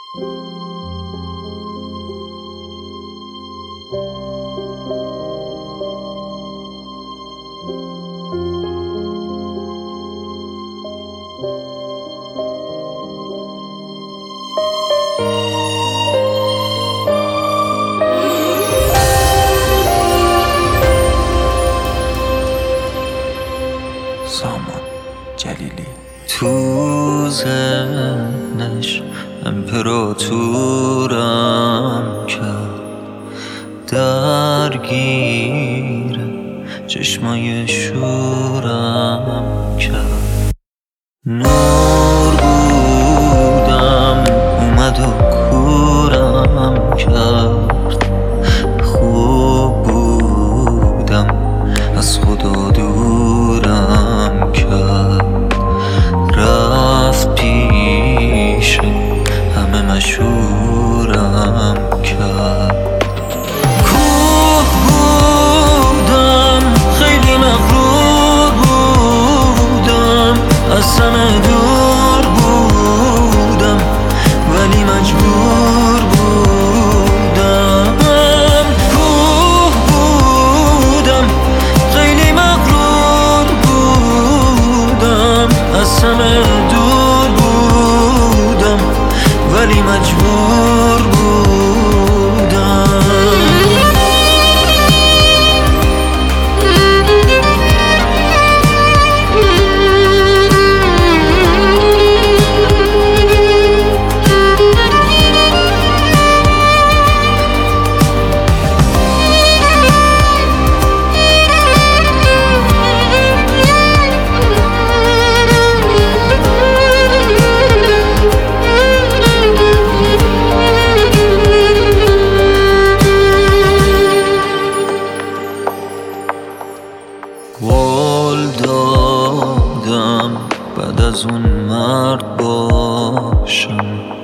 سامان جلیلی تو ذهنش امپراتورم کرد، درگیر چشمای شورم کرد. نور بودم اومد و کورم کرد، خوب بودم از خدا دورم کرد. رفت پیش همه مشهورم کرد. کوه بودم خیلی مغرور بودم، از همه دور بودم ولی مجبور بودم. کوه بودم خیلی مغرور بودم، از همه دور بودم ولی مجبور بودم. قول دادم بعد از اون مرد باشم،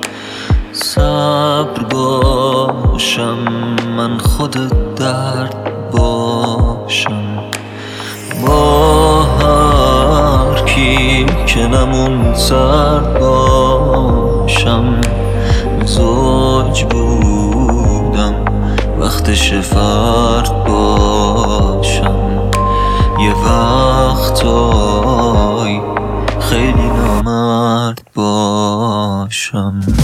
صبر باشم، من خود درد باشم. با هر کی که نمون سرد باشم. زوج بودم وقتش فرد باشم. یه وقتای خیلی نامرد باشم.